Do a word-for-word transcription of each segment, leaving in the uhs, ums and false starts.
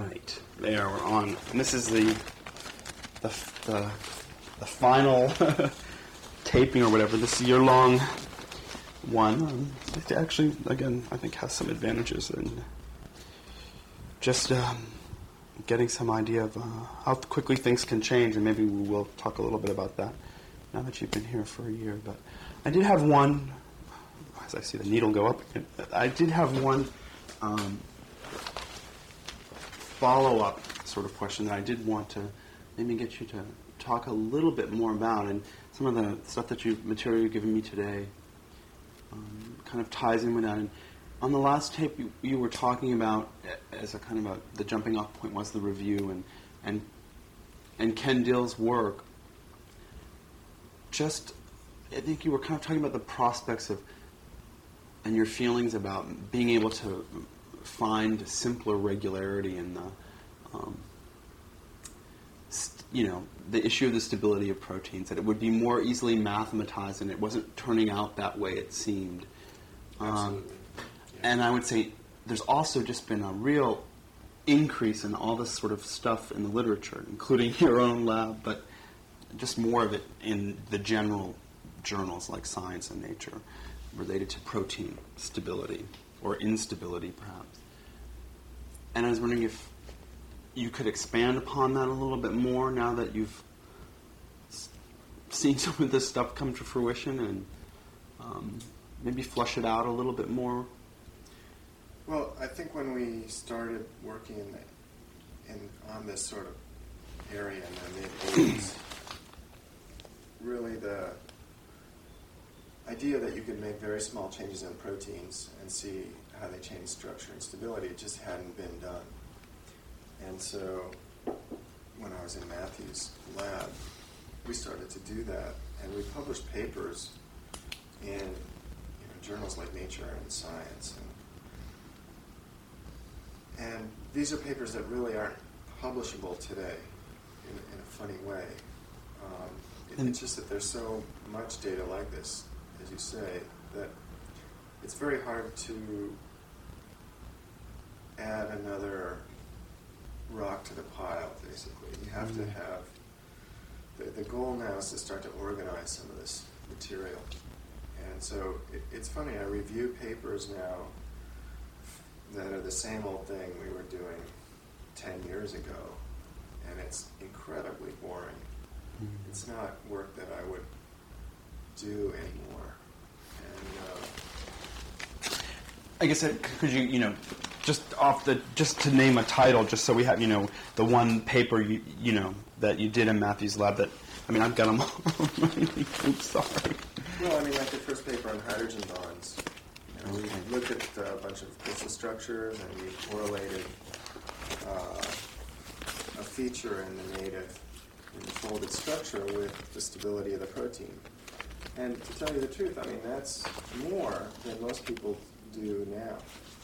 right, there we're on, and this is the the the, the final taping or whatever. This year-long one. Um, it actually, again, I think has some advantages in just um, getting some idea of uh, how quickly things can change, and maybe we will talk a little bit about that now that you've been here for a year. But I did have one, as I see the needle go up, I did have one um, follow-up sort of question that I did want to maybe get you to talk a little bit more about, and some of the stuff that you material you've given me today um, kind of ties in with that. And on the last tape, you, you were talking about as a kind of a the jumping off point was the review and and and Ken Dill's work. Just, I think you were kind of talking about the prospects of and your feelings about being able to find simpler regularity in the, um, st- you know, the issue of the stability of proteins, that it would be more easily mathematized and it wasn't turning out that way it seemed. Um, yeah. And I would say there's also just been a real increase in all this sort of stuff in the literature, including your own lab, but just more of it in the general journals like Science and Nature related to protein stability or instability, perhaps. And I was wondering if you could expand upon that a little bit more now that you've s- seen some of this stuff come to fruition, and um, maybe flush it out a little bit more. Well, I think when we started working in, the, in on this sort of area in the mid-eighties, really the idea that you could make very small changes in proteins and see how they change structure and stability just hadn't been done. And so when I was in Matthew's lab, we started to do that, and we published papers in you know, journals like Nature and Science. And, and these are papers that really aren't publishable today in, in a funny way. Um, it, it's just that there's so much data like this, as you say, that it's very hard to add another rock to the pile, basically. You have mm-hmm. to have, the, the goal now is to start to organize some of this material. And so it, it's funny, I review papers now that are the same old thing we were doing ten years ago, and it's incredibly boring. Mm-hmm. It's not work that I would do anymore. And uh, I guess it, could you, you know, just off the, just to name a title, just so we have, you know, the one paper, you, you know, that you did in Matthew's lab that, I mean, I've got them all. I'm sorry. Well, I mean, like the first paper on hydrogen bonds. You know, okay. We looked at a bunch of crystal structures and we correlated uh, a feature in the native in the folded structure with the stability of the protein. And to tell you the truth, I mean, that's more than most people do now.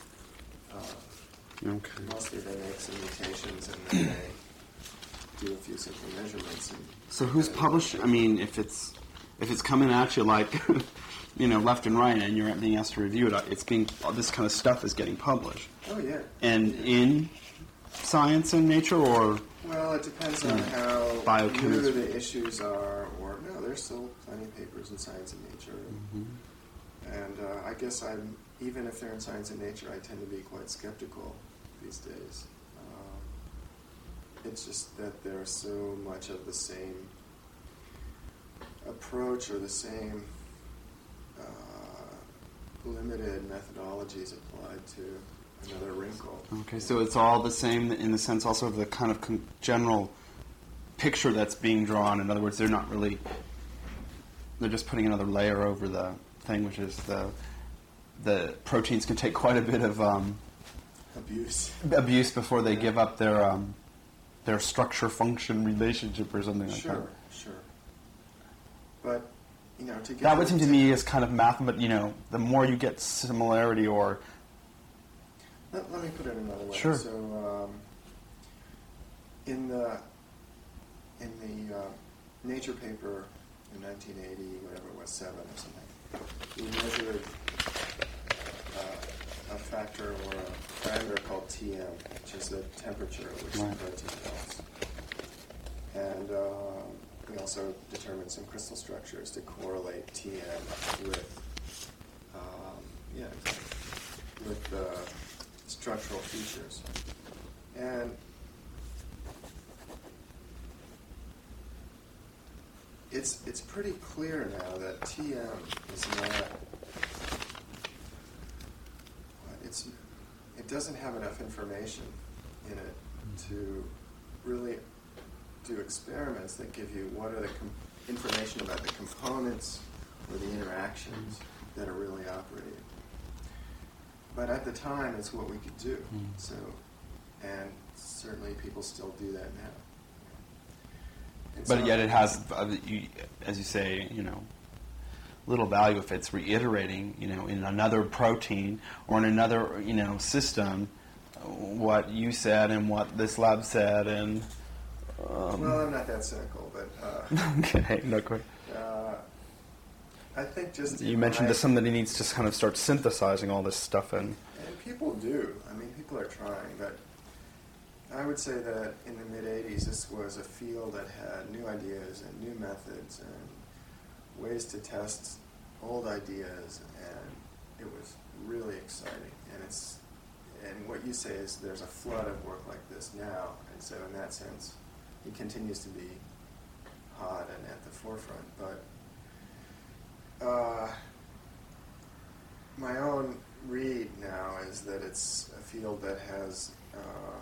Uh, okay. Mostly they make some mutations and then they do a few simple measurements. And, so who's publishing? I mean, if it's if it's coming at you like, you know, left and right, and you're being asked to review it, it's being this kind of stuff is getting published. Oh yeah. And yeah. in Science and Nature, or well, it depends on how new the issues are. Or no, there's still plenty of papers in Science and Nature. Mm-hmm. And uh, I guess I'm. Even if they're in Science and Nature, I tend to be quite skeptical these days. Um, it's just that there's so much of the same approach or the same uh, limited methodologies applied to another wrinkle. Okay, so it's all the same in the sense also of the kind of con- general picture that's being drawn. In other words, they're not really, they're just putting another layer over the thing, which is the the proteins can take quite a bit of um, abuse abuse before they yeah. give up their um, their structure-function relationship or something like sure, that. Sure, sure. But, you know, to get... That would seem to me as kind of math, but, you know, the more you get similarity or... Let, let me put it another way. Sure. So, um, in the, in the uh, Nature paper in nineteen eighty, whatever it was, seven or something, we measured uh, a factor or a parameter called T M, which is the temperature at which Right. the protein melts. And uh, we also determined some crystal structures to correlate T M with, um, yeah, with the structural features. And it's it's pretty clear now that T M is not. It's it doesn't have enough information in it to really do experiments that give you what are the com- information about the components or the interactions that are really operating. But at the time, it's what we could do. Mm. So, and certainly people still do that now. And But so- yet it has, uh, you, as you say, you know, little value if it's reiterating, you know, in another protein or in another, you know, system, uh, what you said and what this lab said, and. Um, Well, I'm not that cynical, but uh, okay, no quite. uh, I think just You in mentioned my- that somebody needs to kind of start synthesizing all this stuff, and And people do. I mean, people are trying, but I would say that in the mid-eighties, this was a field that had new ideas and new methods and ways to test old ideas, and it was really exciting. And it's and what you say is there's a flood of work like this now, and so in that sense, it continues to be hot and at the forefront. But uh, my own read now is that it's a field that has uh,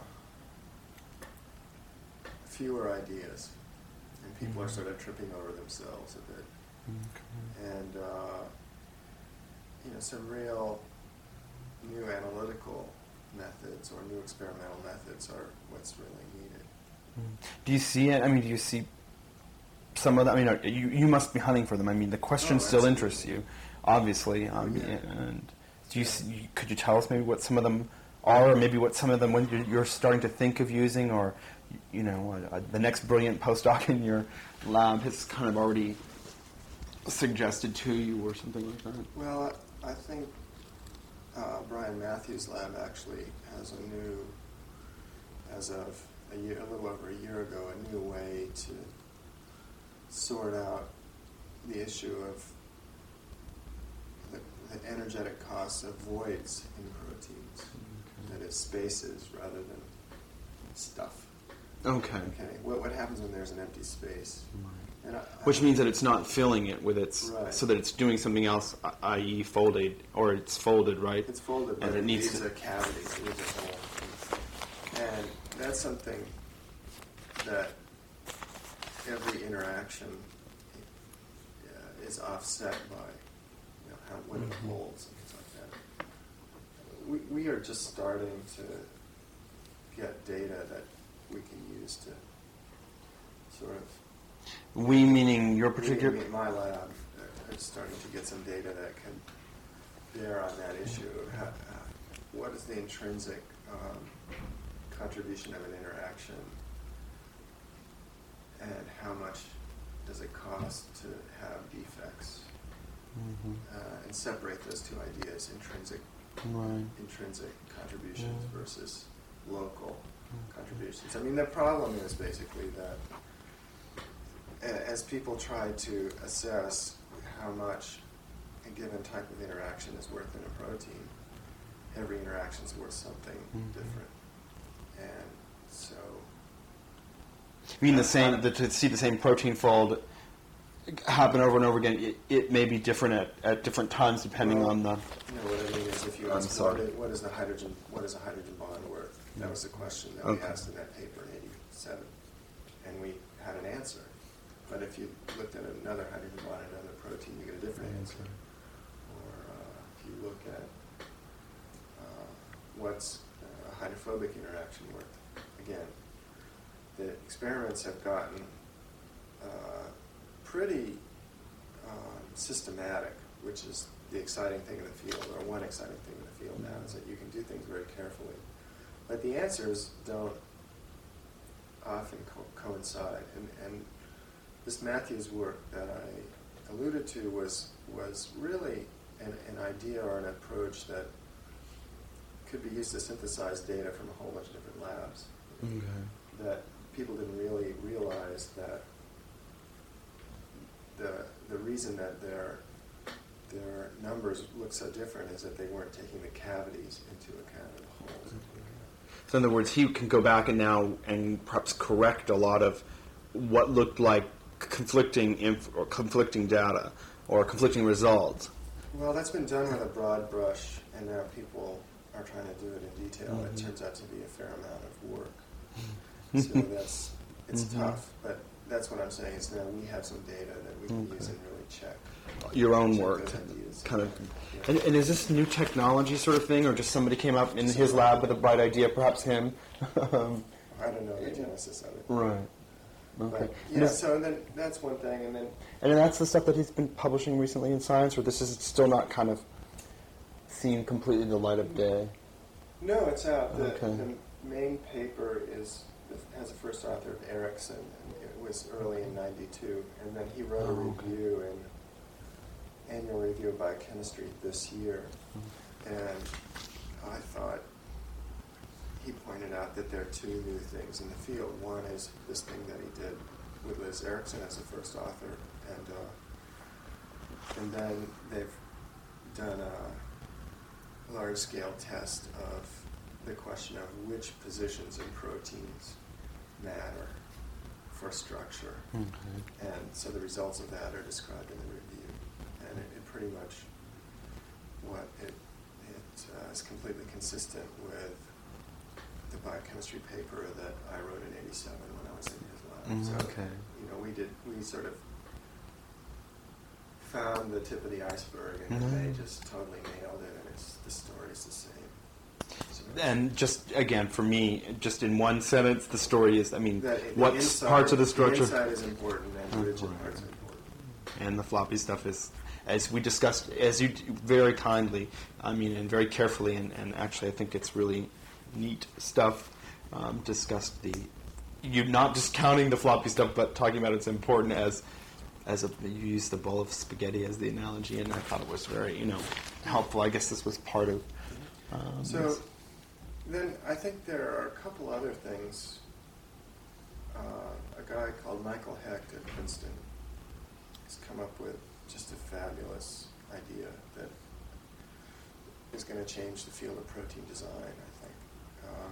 fewer ideas, and people are sort of tripping over themselves a bit. And uh, you know, some real new analytical methods or new experimental methods are what's really needed. do you see it? I mean, do you see some of them? I mean, are- you you must be hunting for them. I mean, the question Oh, still absolutely. interests you, obviously. Um, Oh, yeah. And do you see, could you tell us maybe what some of them are, or maybe what some of them when you're, you're starting to think of using, or you know, uh, uh, the next brilliant postdoc in your lab has kind of already suggested to you, or something like that? Well, I I think uh, Brian Matthews' lab actually has a new, as of a year, a little over a year ago, a new way to sort out the issue of the, the energetic costs of voids in proteins. That is, spaces rather than stuff. Okay. Okay, what what happens when there's an empty space? And I, Which I- means that it's not filling it with its, Right. so that it's doing something else, that is folded, or it's folded, right? It's folded, but And it, it needs leaves to- a cavity, it leaves a hole. And that's something that every interaction uh, is offset by, you know, how, what it Mhm. holds and things like that. We, we are just starting to get data that we can use to sort of We meaning your Me- particular. me- my lab uh, is starting to get some data that can bear on that issue of how, uh, what is the intrinsic um, contribution of an interaction, and how much does it cost to have defects, Mhm. uh, and separate those two ideas: intrinsic Right. intrinsic contributions Yeah. versus local contributions. I mean, the problem is basically that a- as people try to assess how much a given type of interaction is worth in a protein, every interaction is worth something Mhm. different. And so, You mean the same, the, to see the same protein fold happen over and over again, it, it may be different at, at different times depending Well, on the. you know, what I mean is, if you I'm ask what sorry. is, what is the hydrogen, what is a hydrogen bond worth? That was the question that we Okay. asked in that paper in eighty-seven, and we had an answer. But if you looked at another hydrogen bond in another protein, you get a different answer. Or uh, if you look at uh, what's a hydrophobic interaction worth, again, the experiments have gotten uh, pretty um, systematic, which is the exciting thing in the field, or one exciting thing in the field now, is that you can do things very carefully. But the answers don't often co- coincide. And, and this Matthews work that I alluded to was was really an, an idea or an approach that could be used to synthesize data from a whole bunch of different labs. Okay. That people didn't really realize that the the reason that their their numbers look so different is that they weren't taking the cavities into account and the holes into account. So in other words, he can go back and now and perhaps correct a lot of what looked like conflicting inf- or conflicting data or conflicting results. Well, that's been done with a broad brush, and now people are trying to do it in detail. Mm-hmm. It turns out to be a fair amount of work. So that's it's Mm-hmm. tough, but that's what I'm saying is now we have some data that we can Okay. use and really check. Your own check work, those ideas. kind of. Yeah. And, and is this new technology sort of thing, or just somebody came up in his lab with a bright idea, perhaps him? um, I don't know the genesis of it. right. Okay. But, And yeah, is- so then that's one thing, and then And that's the stuff that he's been publishing recently in Science, or this is still not kind of seen completely the light of day? no, it's out. The, Okay. the main paper is has a first author of Erickson, and it was early in ninety-two, and then he wrote a Oh, okay. review in Annual Review of Biochemistry this year, Mm-hmm. and I thought he pointed out that there are two new things in the field. One is this thing that he did with Liz Erickson as the first author, and uh, and then they've done a large-scale test of the question of which positions in proteins matter for structure. Okay. And so the results of that are described in the review. And it, it pretty much, what it, it uh, is completely consistent with the biochemistry paper that I wrote in eighty-seven when I was in his lab. Mm, So, okay. you know, we did, we sort of found the tip of the iceberg, and Mhm. they just totally nailed it, and it's, the story's the same. So, And just, again, for me, just in one sentence, the story is, I mean, that the what inside- parts of the structure... inside is important, and the rigid Right. parts are important. And the floppy stuff is, as we discussed, as you d- very kindly, I mean, and very carefully, and, and actually I think it's really neat stuff, um, discussed the, you not just counting the floppy stuff, but talking about it's important as, as a, you used the bowl of spaghetti as the analogy, and I thought it was very, you know, helpful. I guess this was part of... Um, So this. then I think there are a couple other things. Uh, a guy called Michael Hecht at Princeton has come up with just a fabulous idea that is going to change the field of protein design, I think. Um,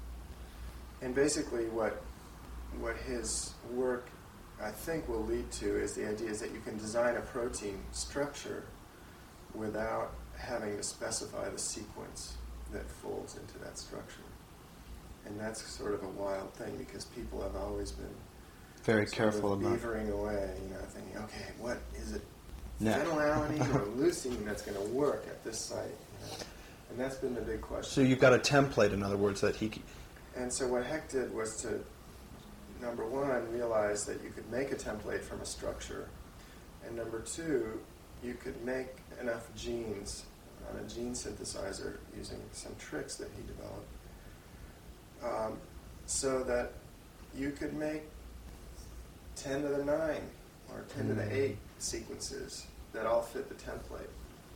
and basically what what his work, I think, will lead to is the idea is that you can design a protein structure without having to specify the sequence that folds into that structure. And that's sort of a wild thing because people have always been very sort careful of about... beavering away, you know, thinking, okay, what is it, No. phenylalanine or leucine that's going to work at this site? You know? And that's been the big question. So you've got a template, in other words, that he... c- And so what Hecht did was to, number one, realize that you could make a template from a structure, and number two, you could make enough genes on a gene synthesizer using some tricks that he developed, um, so that you could make ten to the nine or ten to the eight sequences that all fit the template.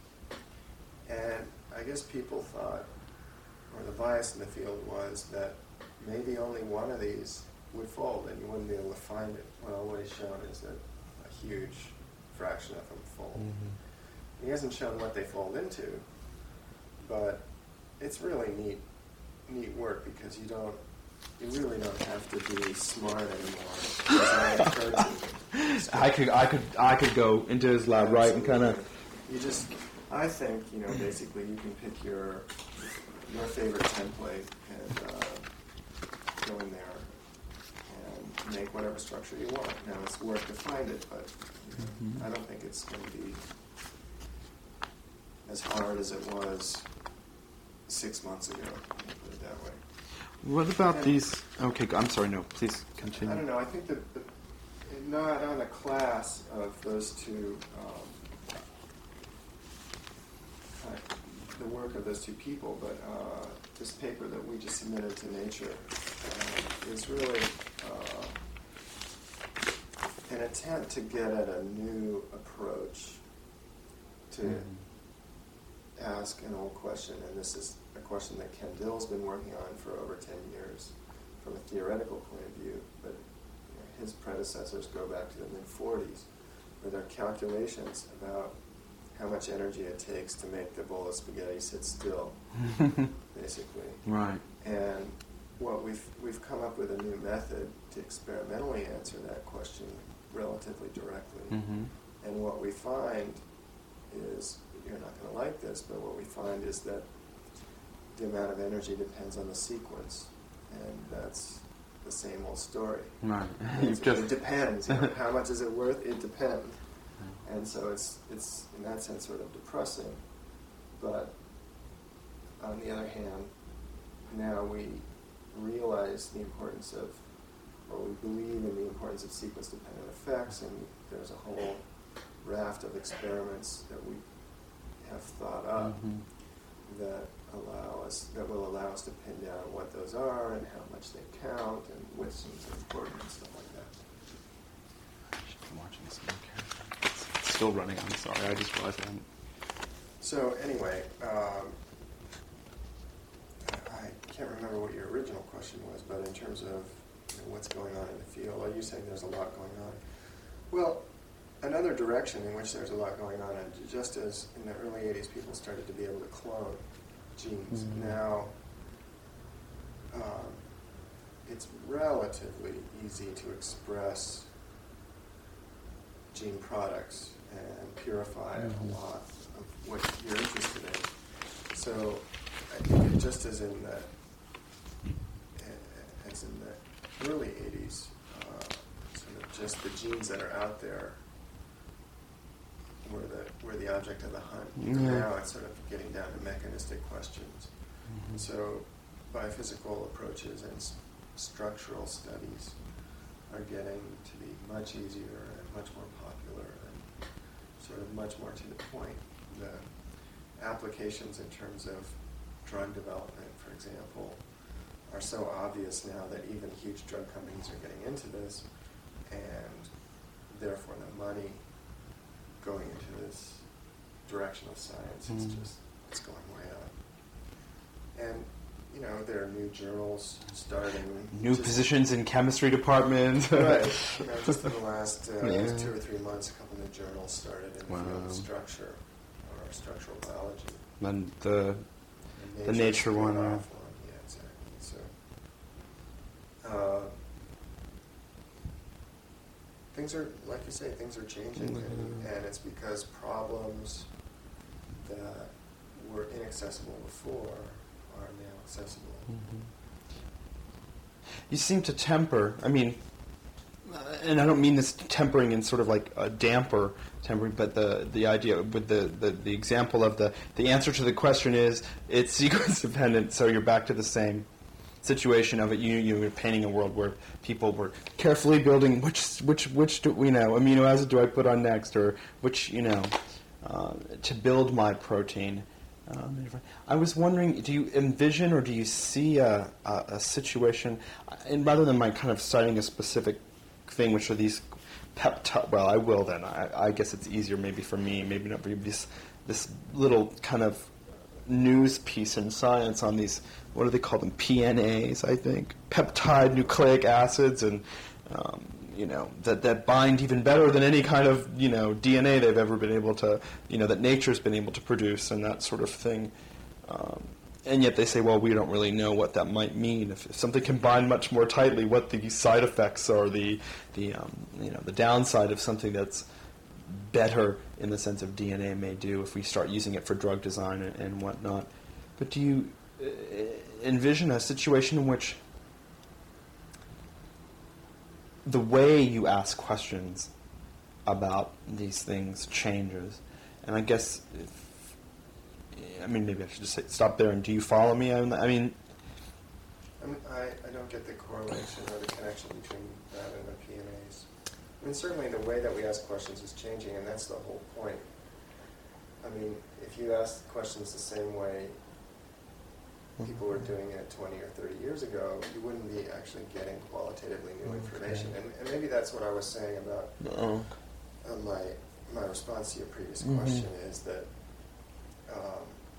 And I guess people thought, or the bias in the field was that maybe only one of these would fold and you wouldn't be able to find it. Well, what he's shown is that a huge fraction of them fold. He hasn't shown what they fold into, but it's really neat, neat work because you don't, you really don't have to be smart anymore. Design a protein. I could, I could, I could go into his lab, right, and kind of... You just, I think, you know, basically you can pick your your favorite template and uh, go in there and make whatever structure you want. Now it's work to find it, but you know, Mhm. I don't think it's going to be as hard as it was six months ago. Let me put it that way. What about And- these... Okay, go- I'm sorry, no, please continue. I don't know. I think that the, not on a class of those two, um, kind of the work of those two people, but uh, this paper that we just submitted to Nature uh, is really uh, an attempt to get at a new approach to Mhm. ask an old question, and this is a question that Ken Dill's been working on for over ten years from a theoretical point of view, but you know, his predecessors go back to the mid forties, where there are calculations about how much energy it takes to make the bowl of spaghetti sit still, basically. Right. And what we've we've come up with a new method to experimentally answer that question relatively directly. Mm-hmm. And what we find is, you're not going to like this, but what we find is that the amount of energy depends on the sequence, and that's the same old story. Right. It's, just it depends. You know, how much is it worth? It depends. And so it's it's in that sense sort of depressing. But on the other hand, now we realize the importance of, or we believe in the importance of sequence-dependent effects, and there's a whole raft of experiments that we have thought up mm-hmm. that allow us, that will allow us to pin down what those are and how much they count and which seems important and stuff like that. I should be watching this more carefully. It's still running. I'm sorry. I just realized I hadn't. So anyway, um, I can't remember what your original question was, but in terms of you know, what's going on in the field, are you saying there's a lot going on? Well, another direction in which there's a lot going on, and just as in the early eighties people started to be able to clone genes, mm-hmm. now um, it's relatively easy to express gene products and purify mm-hmm. a lot of what you're interested in. So I think it just as in the as in the early eighties, uh, sort of just the genes that are out there were the were the object of the hunt. Mm-hmm. Now it's sort of getting down to mechanistic questions. Mm-hmm. So biophysical approaches and s- structural studies are getting to be much easier and much more popular and sort of much more to the point. The applications in terms of drug development, for example, are so obvious now that even huge drug companies are getting into this, and therefore the money going into this direction of science is Mm. just, it's going way up. And, you know, there are new journals starting. New just, positions in chemistry departments. Right. You know, just in the last uh, Yeah. two or three months, a couple new journals started in the Wow. field of structure or structural biology. And the And The Nature one, one. uh, Yeah, exactly. So, uh, things are, like you say, things are changing, Mhm. and, and it's because problems that were inaccessible before are now accessible. Mm-hmm. You seem to temper. I mean, uh, and I don't mean this tempering in sort of like a damper tempering, but the the idea with the, the, the example of the the answer to the question is it's sequence dependent. So you're back to the same situation of it. You you were painting a world where people were carefully building which which which do, you know amino acid do I put on next, or which you know uh, to build my protein. Um, I was wondering, do you envision or do you see a, a, a situation, and rather than my kind of citing a specific thing, which are these peptide, well, I will then. I, I guess it's easier maybe for me, maybe not for you, this, this little kind of news piece in science on these, what do they call them, P N As, I think, peptide nucleic acids, and um, you know, that, that bind even better than any kind of, you know, D N A they've ever been able to, you know, that nature's been able to produce and that sort of thing. Um, and yet they say, well, we don't really know what that might mean. If, if something can bind much more tightly, what the side effects or the, the um, you know, the downside of something that's better in the sense of D N A may do if we start using it for drug design and, and whatnot. But do you uh, envision a situation in which the way you ask questions about these things changes? And I guess, if, I mean, maybe I should just say, stop there. And do you follow me? I mean, I, mean, I, I don't get the correlation or the connection between that and the P N As. I mean, certainly the way that we ask questions is changing, and that's the whole point. I mean, if you ask questions the same way people were doing it twenty or thirty years ago, you wouldn't be actually getting qualitatively new information. And, and maybe that's what I was saying about oh. uh, my my response to your previous Mm-hmm. question is that um,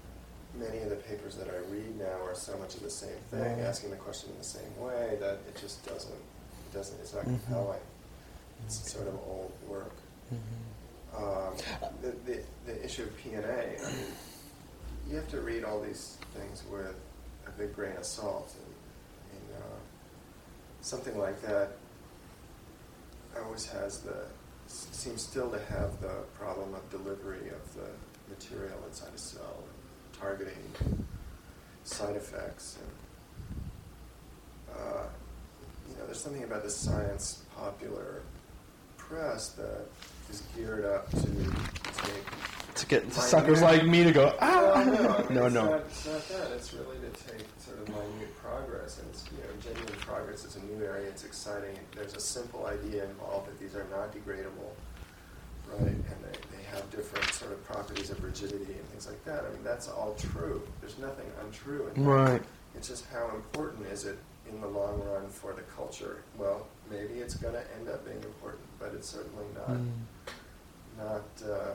many of the papers that I read now are so much of the same thing, Right. asking the question in the same way, that it just doesn't, it doesn't, it's not Mhm. compelling. It's sort of old work. Mm-hmm. Um, the, the, the issue of P N A, I mean, you have to read all these things with a big grain of salt. And, and uh, something like that always has the, seems still to have the problem of delivery of the material inside a cell, and targeting side effects. And, uh, you know, there's something about the science popular press that is geared up to take To get to minute- suckers like me to go, ah! Well, no, I mean, no, it's no. Not, it's not that. It's really to take sort of minute progress, and it's, you know, genuine progress is a new area. It's exciting. There's a simple idea involved that these are not degradable, right? And they, they have different sort of properties of rigidity and things like that. I mean, that's all true. There's nothing untrue in that. Right. It's just how important is it in the long run for the culture? Well, maybe it's going to end up being important, but it's certainly not. Mm. Not. Uh,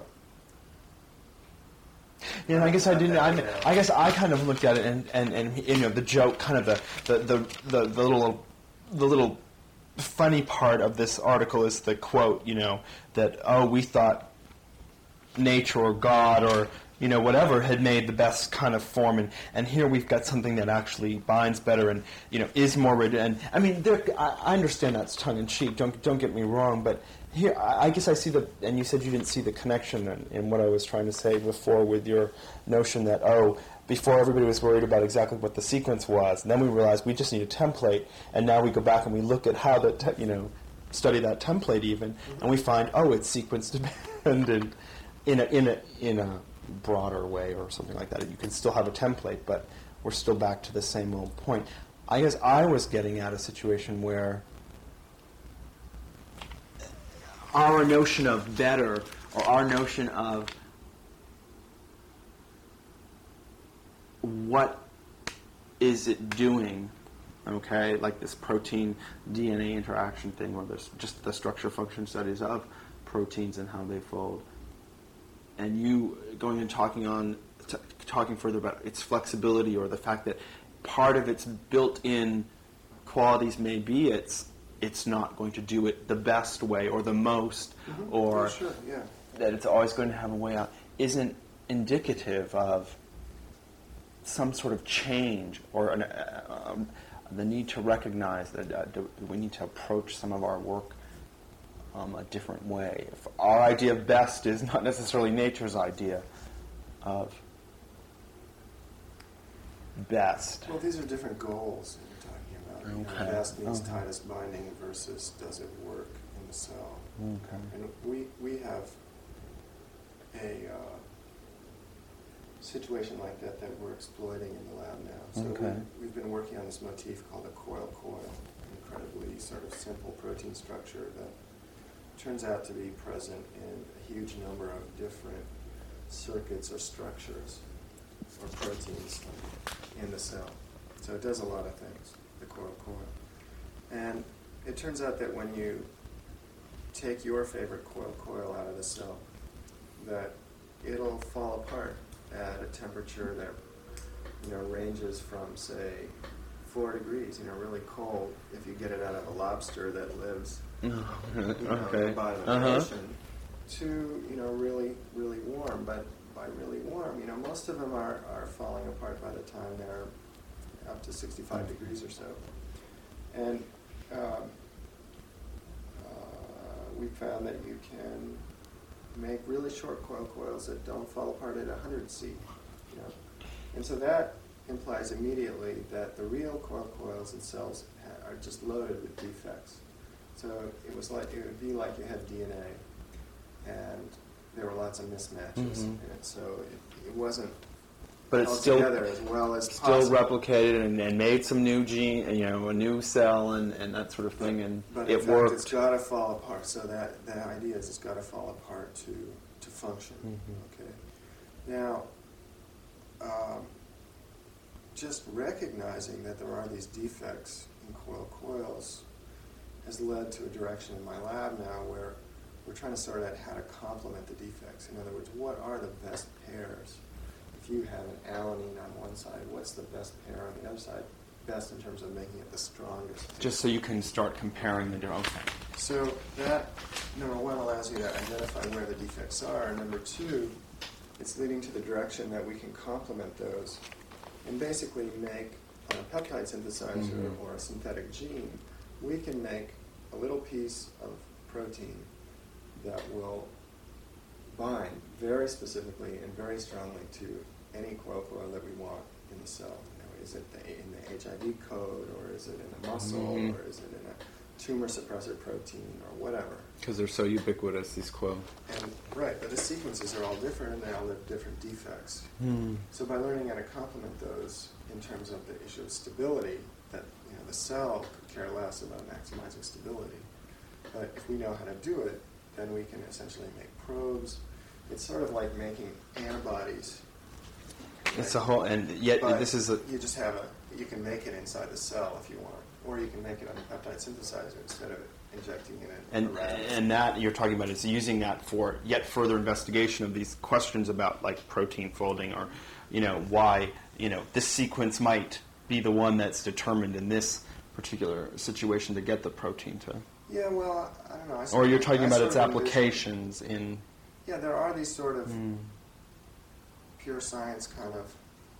Yeah, I guess I didn't. I, Yeah. I guess I kind of looked at it, and, and, and you know, the joke, kind of the the, the, the, the little the little funny part of this article is the quote, you know, that oh, we thought nature or God or you know whatever had made the best kind of form, and, and here we've got something that actually binds better and you know is more rigid. And I mean, there, I, I understand that's tongue in cheek. Don't don't get me wrong, but. Here, I I guess I see the, and you said you didn't see the connection in, in what I was trying to say before with your notion that, oh, before everybody was worried about exactly what the sequence was, and then we realized we just need a template, and now we go back and we look at how the, te- you know, study that template even, mm-hmm. and we find, oh, it's sequence dependent in a, in a, in a broader way or something like that. You can still have a template, but we're still back to the same old point. I guess I was getting at a situation where our notion of better, or our notion of what is it doing, okay, like this protein D N A interaction thing, where there's just the structure function studies of proteins and how they fold, and you going and talking on, t- talking further about its flexibility, or the fact that part of its built-in qualities may be its it's not going to do it the best way or the most, mm-hmm. or yeah, sure, yeah. that it's always going to have a way out, isn't indicative of some sort of change or an, uh, um, the need to recognize that uh, do we need to approach some of our work um, a different way. If our idea of best is not necessarily nature's idea of best. Well, these are different goals that you're talking about. You Okay. know, best means Okay. tightest binding versus does it work in the cell. Okay. And we we have a uh, situation like that that we're exploiting in the lab now. So Okay. we, we've been working on this motif called a coil-coil, an incredibly sort of simple protein structure that turns out to be present in a huge number of different circuits or structures or proteins in the cell. So it does a lot of things, the coil-coil. And it turns out that when you take your favorite coil-coil out of the cell, that it'll fall apart at a temperature that, you know, ranges from, say, four degrees, you know, really cold, if you get it out of a lobster that lives you know, Okay. at the bottom of the Uh-huh. ocean, to, you know, really, really warm. But by really warm, you know, most of them are, are falling apart by the time they're up to sixty-five degrees or so. And um, uh, we found that you can make really short coil coils that don't fall apart at one hundred C. You know? And so that implies immediately that the real coil coils and cells ha- are just loaded with defects. So it was like it would be like you had D N A, and there were lots of mismatches Mhm. in it. So it, it wasn't But it's held still together as well as still possible. replicated and, and made some new gene, you know, a new cell and, and that sort of thing, and But it in fact, worked. it's got to fall apart. So that the idea is it's got to fall apart to to function. Mhm. Okay. Now, um, just recognizing that there are these defects in coil coils has led to a direction in my lab now where we're trying to sort out how to complement the defects. In other words, what are the best pairs of if you have an alanine on one side, what's the best pair on the other side? Best in terms of making it the strongest. Just so you can start comparing the different. Okay. So that, number one, allows you to identify where the defects are. And number two, it's leading to the direction that we can complement those and basically make, on a peptide synthesizer mm-hmm. or a synthetic gene, we can make a little piece of protein that will bind very specifically and very strongly to any coil coil that we want in the cell. You know, is it the, in the H I V code, or is it in a muscle, mm-hmm. or is it in a tumor suppressor protein, or whatever? Because they're so ubiquitous, these coil. And right, but the sequences are all different, and they all have different defects. Mm. So by learning how to complement those in terms of the issue of stability, that you know the cell could care less about maximizing stability. But if we know how to do it, then we can essentially make probes. It's sort of like making antibodies. It's a whole, and yet but this is a... You just have a, you can make it inside the cell if you want, or you can make it on a peptide synthesizer instead of injecting it in. And and that you're talking about is using that for yet further investigation of these questions about like protein folding, or you know why you know this sequence might be the one that's determined in this particular situation to get the protein to. Yeah, well, I don't know. I or you're talking I about sort its of applications envision, in... Yeah, there are these sort of mm. pure science kind of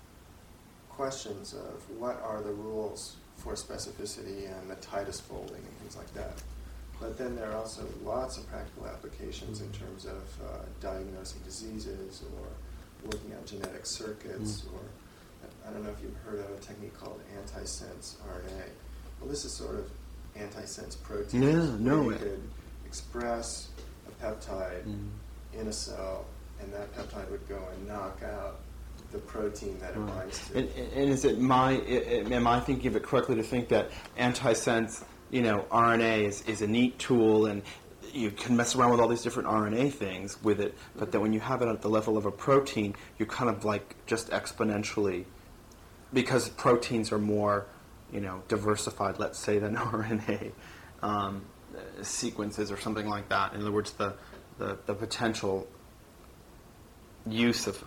questions of what are the rules for specificity and the tightest folding and things like that. But then there are also lots of practical applications in terms of uh, diagnosing diseases or working on genetic circuits, mm. or I don't know if you've heard of a technique called antisense R N A. Well, this is sort of antisense proteins. Yeah, no. You could express a peptide mm. in a cell, and that peptide would go and knock out the protein that it right. binds to. And, and is it my, am I thinking of it correctly to think that antisense, you know, R N A is, is a neat tool, and you can mess around with all these different R N A things with it, but then when you have it at the level of a protein, you're kind of like just exponentially, because proteins are more, you know, diversified, let's say, than R N A um, sequences or something like that. In other words, the, the, the potential use of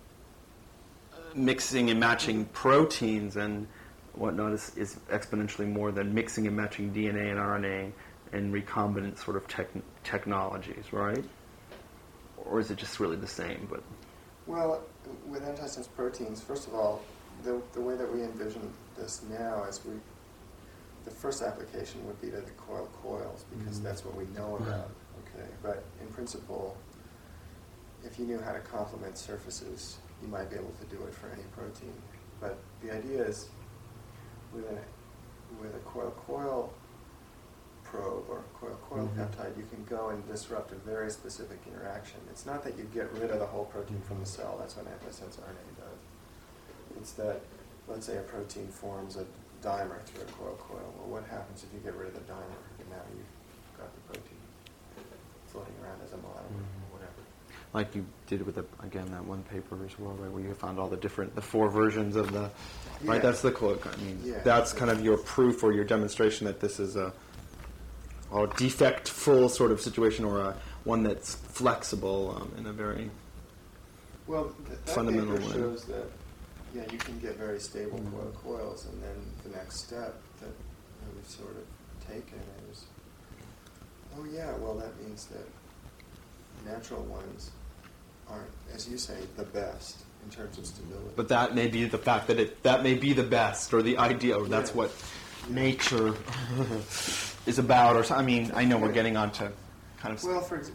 mixing and matching proteins and whatnot is, is exponentially more than mixing and matching D N A and R N A and recombinant sort of tech, technologies, right? Or is it just really the same? But well, with antisense proteins, first of all, the the way that we envision this now is we the first application would be to the coil coils, because mm-hmm. that's what we know about. Okay, but in principle, if you knew how to complement surfaces, you might be able to do it for any protein. But the idea is, with a with a coil coil probe or coil coil mm-hmm. peptide, you can go and disrupt a very specific interaction. It's not that you get rid of the whole protein from the cell. That's what antisense R N A does. It's that, let's say, a protein forms a dimer through a coil coil. Well, what happens if you get rid of the dimer? And now you've got the protein floating around as a monomer mm-hmm. or whatever. Like you did with, the, again, that one paper as well, right, where you found all the different, the four versions of the, yeah. right, that's the coil. I mean, yeah, that's kind of your proof or your demonstration that this is a, a defect-full sort of situation, or a one that's flexible um, in a very well, th- that fundamental paper way. shows that, yeah, you can get very stable mm-hmm. coil coils, and then the next step that you know, we've sort of taken is, oh yeah, well that means that natural ones aren't, as you say, the best in terms of stability. But that may be the fact that it that may be the best, or the idea, or that's yeah. what yeah. nature is about. Or so, I mean, I know we're getting on to kind of. Well, for example,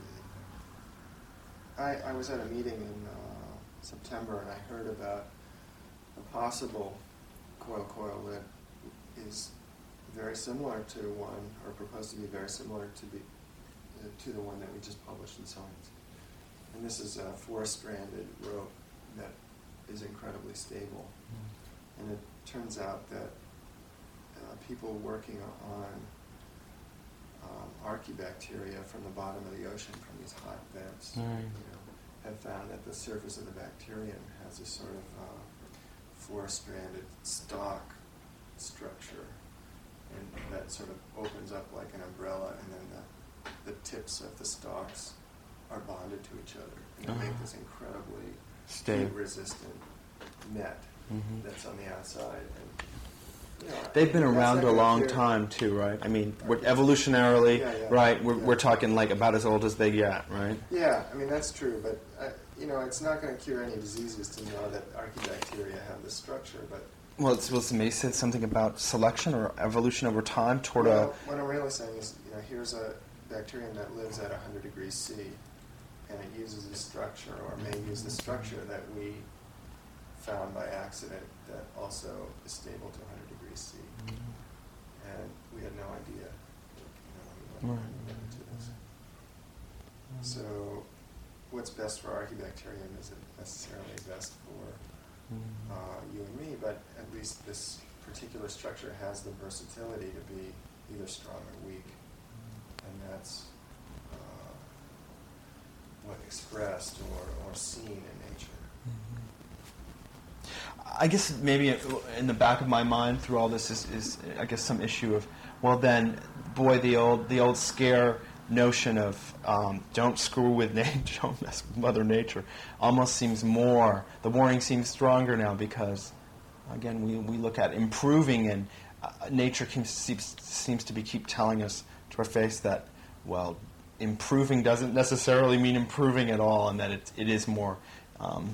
I, I was at a meeting in uh, September, and I heard about a possible coil coil that is very similar to one, or proposed to be very similar to be uh, to the one that we just published in Science. And this is a four-stranded rope that is incredibly stable. Mm. And it turns out that uh, people working on um, archaebacteria from the bottom of the ocean, from these hot vents, mm. you know, have found that the surface of the bacterium has a sort of uh, four-stranded stalk structure, and that sort of opens up like an umbrella, and then the, the tips of the stalks are bonded to each other, and they uh-huh. make this incredibly Stay. heat-resistant net Mhm. that's on the outside. And, you know, They've been that's around not a gonna long cure- time too, right? I mean, we're evolutionarily, Yeah, yeah. right? We're, Yeah. we're talking like about as old as they get, right? Yeah, I mean that's true, but uh, you know, it's not going to cure any diseases to know that archaebacteria have this structure. But Well, it's supposed to say something about selection or evolution over time toward well, what I'm really saying is, you know, here's a bacterium that lives at one hundred degrees C, and it uses this structure, or may use the structure that we found by accident that also is stable to one hundred degrees C, and we had no idea. You know, when we went, when we went into this. So, what's best for archaebacterium isn't necessarily best for uh, you and me, but at least this particular structure has the versatility to be either strong or weak, and that's uh, what expressed or, or seen in nature. I guess maybe in the back of my mind through all this is, is I guess some issue of, well then, boy, the old the old scare notion of um, don't screw with nature, don't mess with Mother Nature, almost seems more, the warning seems stronger now because, again, we, we look at improving and uh, nature keeps, seems, seems to be keep telling us to our face that, well, improving doesn't necessarily mean improving at all, and that it, it is more um,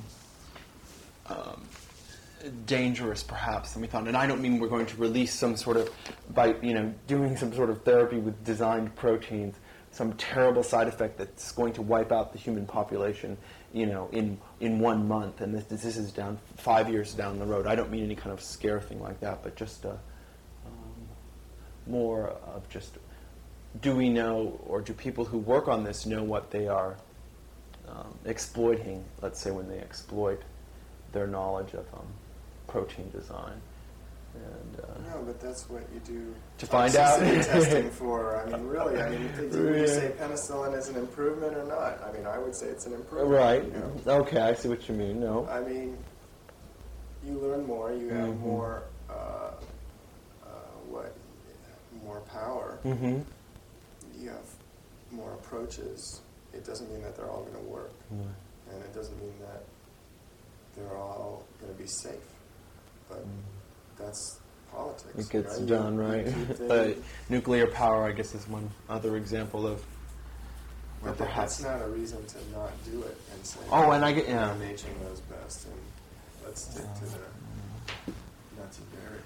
um, dangerous, perhaps, than we thought. And I don't mean we're going to release some sort of, by you know, doing some sort of therapy with designed proteins, some terrible side effect that's going to wipe out the human population, you know, in in one month. And this, this is down five years down the road. I don't mean any kind of scare thing like that, but just a, um, more of just, do we know, or do people who work on this know what they are um, exploiting? Let's say when they exploit their knowledge of um, protein design. And, uh, No, but that's what you do to find out. toxicity testing for. I mean, really, I mean, do you Yeah. say penicillin is an improvement or not? I mean, I would say it's an improvement. Right. You know? Okay, I see what you mean. No. I mean, you learn more. You have Mhm. more. Uh, uh, what? More power. Mm-hmm. You have more approaches. It doesn't mean that they're all going to work, and it doesn't mean that they're all going to be safe. But that's politics. It gets right? done, You- you right? keep The things- nuclear power, I guess, is one other example of where But that- perhaps. that's not a reason to not do it and say, Oh, and I get- yeah. nature knows best, and let's stick to the nuts and berries.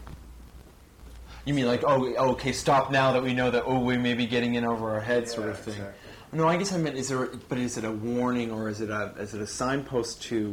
You mean like, oh, oh, okay, stop now that we know that, oh, we may be getting in over our heads, sort Yeah, of thing. exactly. No, I guess I meant, is there, but is it a warning or is it a, is it a signpost to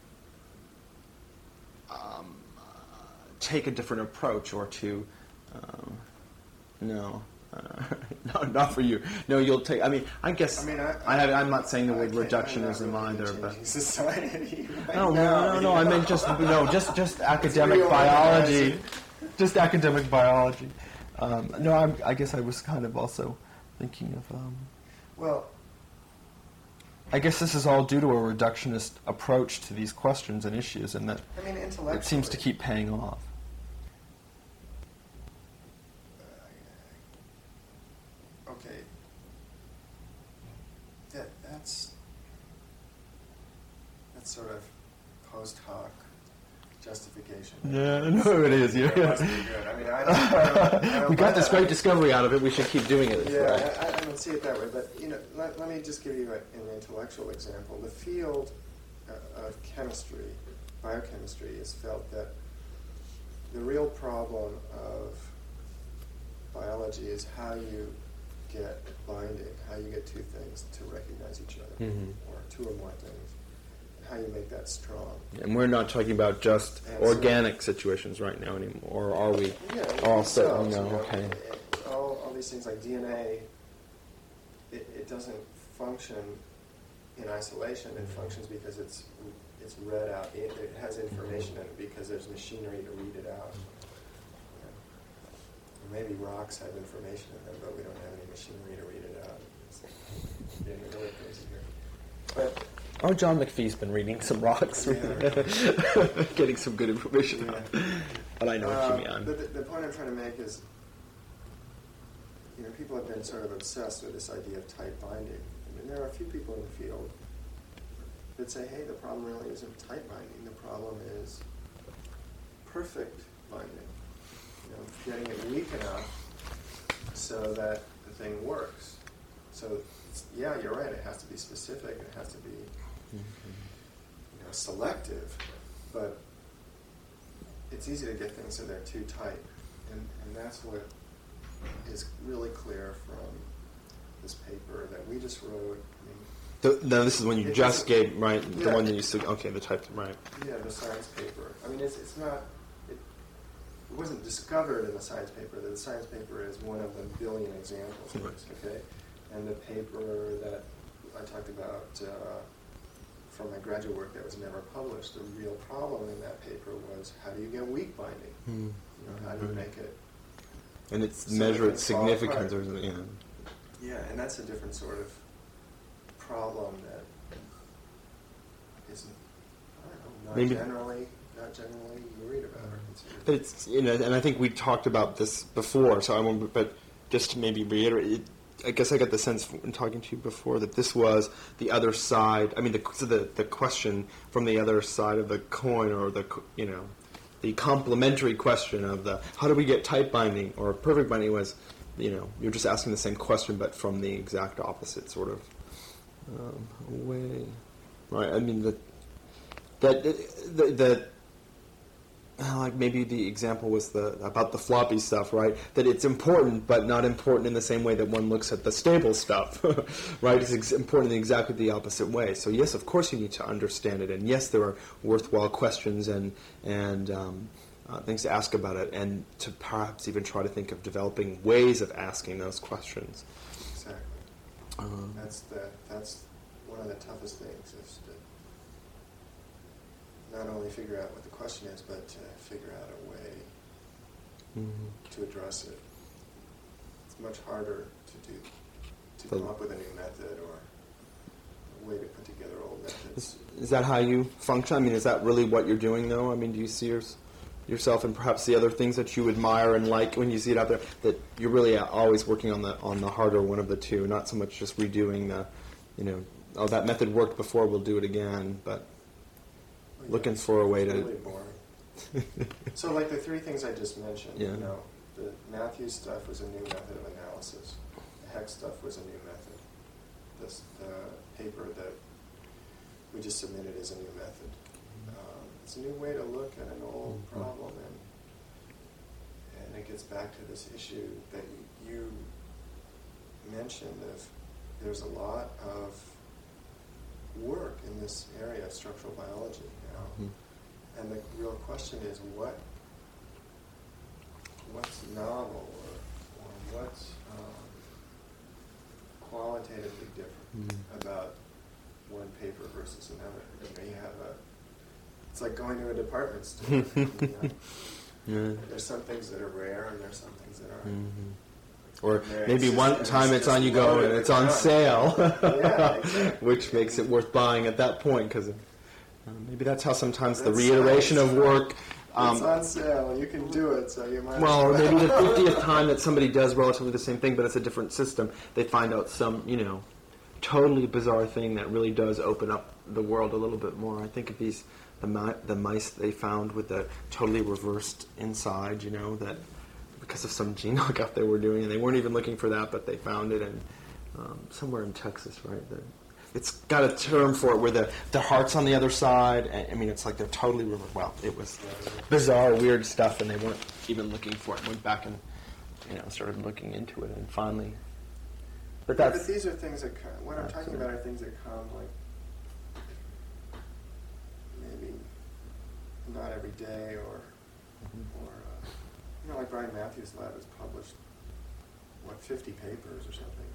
um, uh, take a different approach or to, um, no, uh, no, not for you. No, you'll take. I mean, I guess. I mean, I, I have, I'm not saying the I word can't- reductionism I'm not either, really but. changing society right No, now, no, no, no. you I know? meant just no, just just academic real biology, organizing. just academic biology. Um, no, I'm, I guess I was kind of also thinking of. Um, Well, I guess this is all due to a reductionist approach to these questions and issues, and that I mean, intellectually, it seems to keep paying off. Okay, that that's that's sort of post hoc justification. Yeah, no, it is. Yeah, It must be good. I mean, I don't, I don't, I don't we buy got this that. great discovery out of it. We should keep doing it. Yeah, Right. I, I don't see it that way, but you know, let, let me just give you a, an intellectual example. The field uh, of chemistry, biochemistry, is felt that the real problem of biology is how you get binding, how you get two things to recognize each other, Mhm. or two or more things, how you make that strong. And we're not talking about just And so- organic situations right now anymore, or are we? Yeah, Also, cells, no, you know, okay. it- all, all these things like D N A, it, it doesn't function in isolation. It functions because it's it's read out. It, it has information in it because there's machinery to read it out. You know. Or maybe rocks have information in them, but we don't have any machinery to read it out. It's getting really crazy here. But Oh, John McPhee's been reading some rocks, Yeah. getting some good information. Yeah. But I know what Uh, you mean. But the, the point I'm trying to make is, you know, people have been sort of obsessed with this idea of tight binding. I mean, there are a few people in the field that say, hey, the problem really isn't tight binding. The problem is perfect binding. You know, getting it weak enough so that the thing works. So, it's, yeah, you're right. It has to be specific. It has to be you know, selective. But it's easy to get things so they're too tight. And, and that's what is really clear from this paper that we just wrote. I mean, The, no, this is when you It just doesn't- gave, right, the Yeah. one that you said, okay, the type, right. yeah, the science paper. I mean, it's it's not. It, it wasn't discovered in the science paper. The science paper is one of the billion examples of this. Okay, and the paper that I talked about uh, from my graduate work that was never published. The real problem in that paper was how do you get weak binding? Hmm. You know, how do you make it? And it's So measure it its can fall significance, or apart. you know. Yeah, and that's a different sort of problem that isn't, I don't know, not Maybe- generally, not generally worried about or considered. But it's, you know, and I think we talked about this before, so I won't, but just to maybe reiterate, it, I guess I got the sense from talking to you before that this was the other side, I mean, the, so the, the question from the other side of the coin, or the, you know, the complementary question of the, how do we get tight binding or perfect binding was, you know, you're just asking the same question, but from the exact opposite sort of um, way. Right, I mean, the, that, the, the, Uh, like maybe the example was the about the floppy stuff, right? That it's important, but not important in the same way that one looks at the stable stuff, right? It's ex- important in exactly the opposite way. So yes, of course you need to understand it, and yes, there are worthwhile questions and and um, uh, things to ask about it, and to perhaps even try to think of developing ways of asking those questions. Exactly. Um, That's the that's one of the toughest things is to not only figure out what the question is, but to figure out a way mhm. to address it. It's much harder to do to So- come up with a new method or a way to put together old methods. Is, is that how you function? I mean, is that really what you're doing, though? I mean, do you see yours, yourself and perhaps the other things that you admire and like when you see it out there, that you're really always working on the on the harder one of the two, not so much just redoing the, you know, oh, that method worked before, we'll do it again, but Well, yeah, looking it's- for a way it's to- really boring. So, like the three things I just mentioned, Yeah. you know, the Matthews stuff was a new method of analysis. The Hex stuff was a new method. This the paper that we just submitted is a new method. Um, it's a new way to look at an old Mhm. problem, and and it gets back to this issue that you, you mentioned of there's a lot of work in this area of structural biology now. Mhm. And the real question is what what's novel or, or what's um, qualitatively different Mm. about one paper versus another. You know, you have a it's like going to a department store. you know. Yeah. There's some things that are rare and there's some things that aren't. Mhm. Or Yeah, maybe it's one just- time it's it's on, just you go, loaded and it's with on junk. sale, Yeah, exactly. which makes it worth buying at that point, because uh, maybe that's how sometimes the That's reiteration of science. work. It's on sale. You can do it, so you might. Well, or as maybe the fiftieth time that somebody does relatively the same thing, but it's a different system, they find out some, you know, totally bizarre thing that really does open up the world a little bit more. I think of these, the, mi- the mice they found with the totally reversed inside, you know, that because of some gene lookup they were doing, and they weren't even looking for that, but they found it in um, somewhere in Texas, right? The, it's got a term for it where the, the heart's on the other side. and- I mean, it's like they're totally reversed. Well, it was bizarre, weird stuff, and they weren't even looking for it. Went back and, you know, started looking into it, and finally. But Yeah, that's but these are things that come. What I'm talking Absolutely. about are things that come like maybe not every day, or or uh, you know, like Brian Matthews' lab has published what fifty papers or something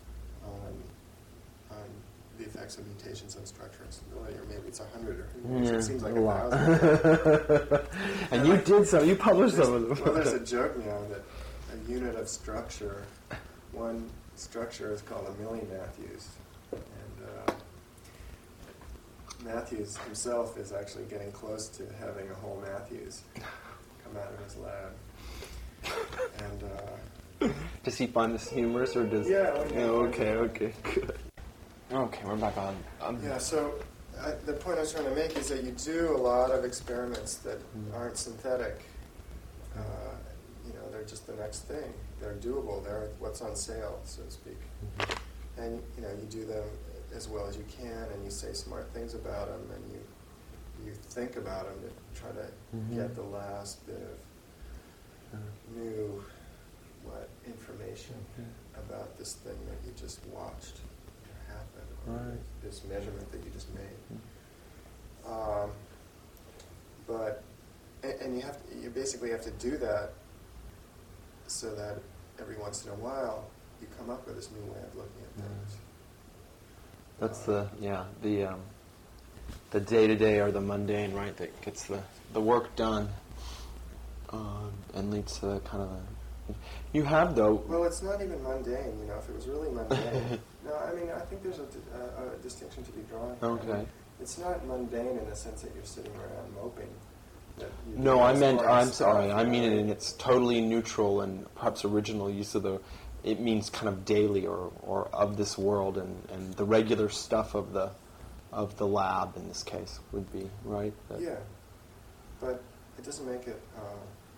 on on the effects of mutations on structure and stability, or maybe it's a hundred, or who knows, Yeah, it seems like a a lot. thousand. and you did some. You published There's- some of them. Well, there's a joke now that a unit of structure, one structure is called a milli Matthews, and uh, Matthews himself is actually getting close to having a whole Matthews come out of his lab, and uh, Does he find this humorous, or does? Yeah, well, yeah. Oh, okay, okay, good. Okay, we're back on. Um, yeah. So I, the point I was trying to make is that you do a lot of experiments that aren't synthetic. Uh, you know, they're just the next thing. They're doable. They're what's on sale, so to speak. Mm-hmm. And you know, you do them as well as you can, and you say smart things about them, and you you think about them to try to mm-hmm. get the last bit of uh, new what information mm-hmm. about this thing that you just watched happen, or right. this measurement that you just made. Mm-hmm. Um, but and, and you have to, you basically have to do that so that every once in a while you come up with this new way of looking at things. Mm-hmm. That's the yeah the um, the day to day or the mundane, right? That gets the, the work done um, and leads to kind of a. You have though. Well, it's not even mundane. You know, if it was really mundane. No, I mean, I think there's a, a, a distinction to be drawn. Okay. I mean, it's not mundane in the sense that you're sitting around moping. That you No, I meant. I'm stuff, sorry. I mean you know. it in its totally neutral and perhaps original use of the. It means kind of daily or, or of this world, and, and the regular stuff of the of the lab in this case would be right. That Yeah, but it doesn't make it. Uh,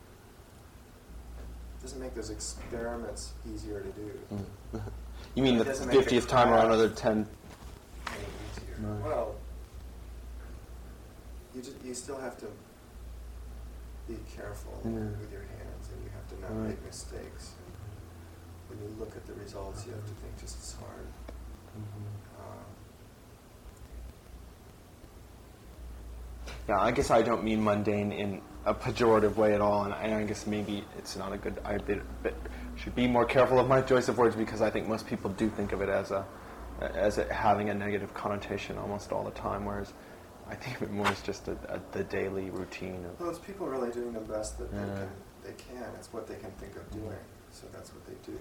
doesn't make those experiments easier to do. Mm. You mean It the doesn't make fiftieth it time or fast. another ten? Any easier. Right. Well, you just, you still have to be careful Yeah. with your hands, and you have to not Right. make mistakes. And when you look at the results, you have to think just as hard. Mm-hmm. Um, Yeah, I guess I don't mean mundane in a pejorative way at all, and I, I guess maybe it's not a good. I bit, bit, should be more careful of my choice of words because I think most people do think of it as a as a, having a negative connotation almost all the time, whereas I think of it more as just a, a, the daily routine of. well, it's people really doing the best that Yeah. they can. They can. It's what they can think of doing, so that's what they do.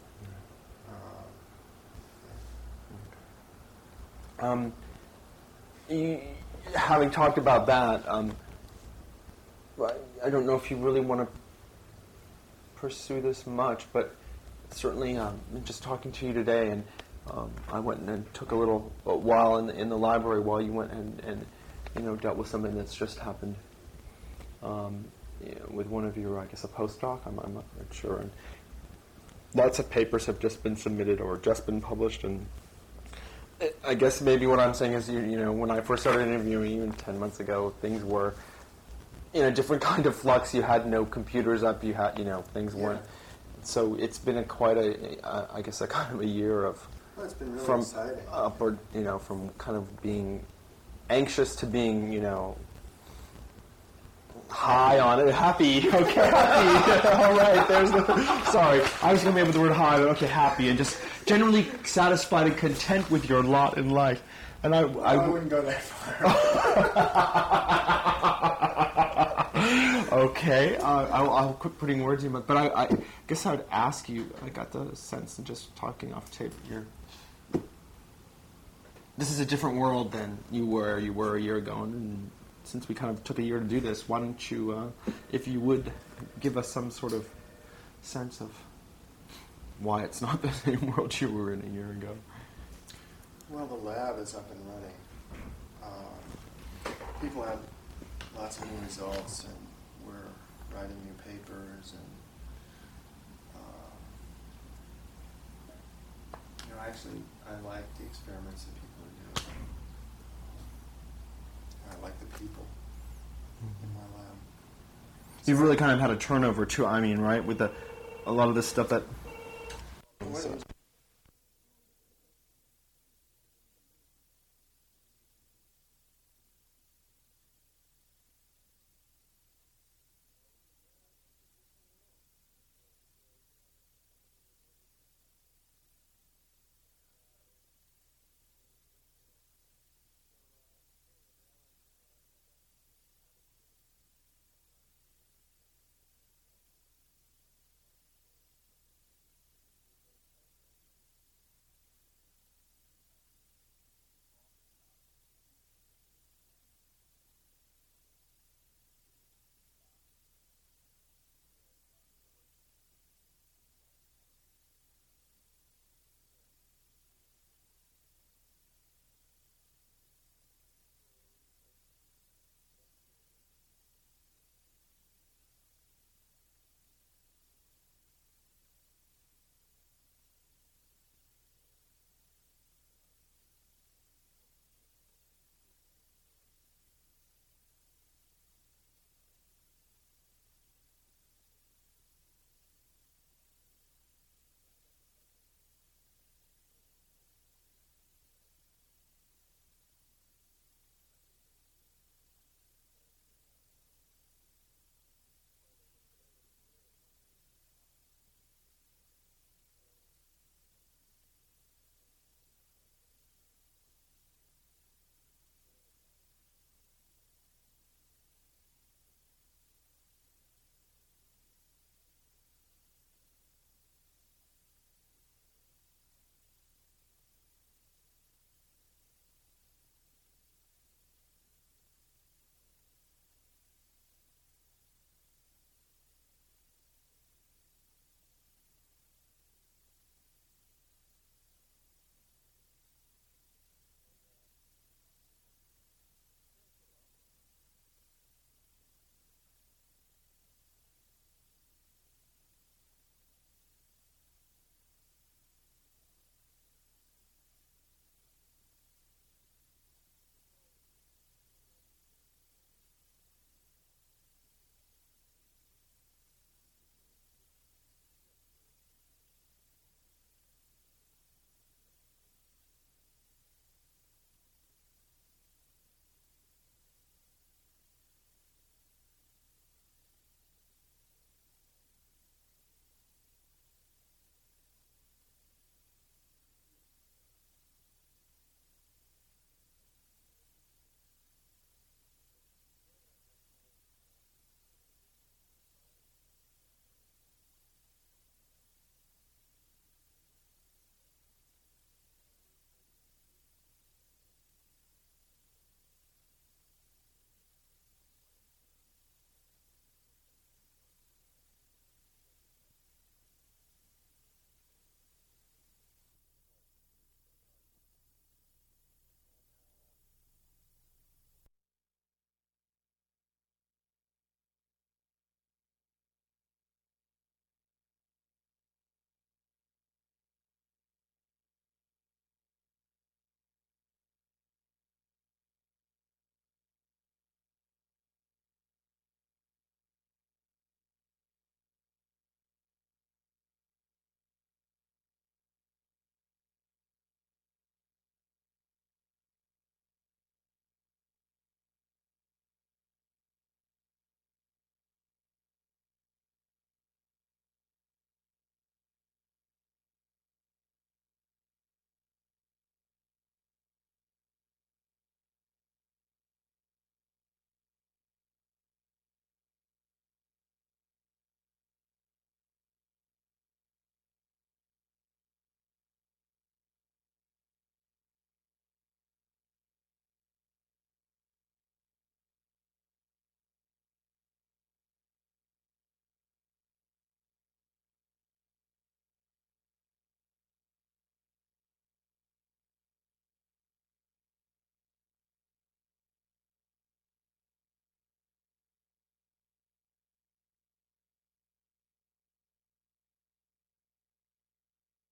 Um, Um, you, having talked about that, um, I don't know if you really want to pursue this much, but certainly um, just talking to you today, and um, I went and took a little a while in the, in the library while you went and, and you know dealt with something that's just happened um, you know, with one of your, I guess, a postdoc. I'm, I'm not sure. And lots of papers have just been submitted or just been published, and I guess maybe what I'm saying is, you, you know, when I first started interviewing you ten months ago, things were in a different kind of flux. You had no computers up. You had, you know, things Yeah. weren't. So it's been a quite a, a, I guess, a kind of a year of well, it's been really from exciting. upward, you know, from kind of being anxious to being, you know, high on it, happy. Okay, happy. All right. There's the. Sorry, I was going to be with the word high, but okay, happy, and just generally satisfied and content with your lot in life. And I, Well, I, I wouldn't go that far. okay, uh, I'll, I'll quit putting words in, but but I, I guess I would ask you. I got the sense in just talking off tape. You're. This is a different world than you were. You were a year ago, and since we kind of took a year to do this, why don't you, uh, if you would, give us some sort of sense of why it's not the same world you were in a year ago. Well, the lab is up and running. Um, people have lots of new results, and we're writing new papers, and uh, you know, actually, I like the experiments that people are doing. I like the people in my lab. You've really kind of had a turnover too. I mean, right, with the a lot of this stuff that. What-